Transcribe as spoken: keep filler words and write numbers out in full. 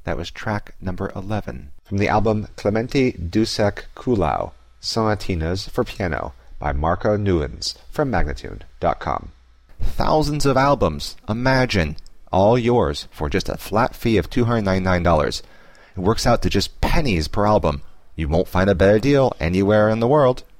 That was track number eleven. From the album Clementi Dusek Kulau, Sonatinas for Piano by Marco Newens from Magnatune dot com. Thousands of albums. Imagine. All yours for just a flat fee of two hundred ninety-nine dollars. It works out to just pennies per album. You won't find a better deal anywhere in the world.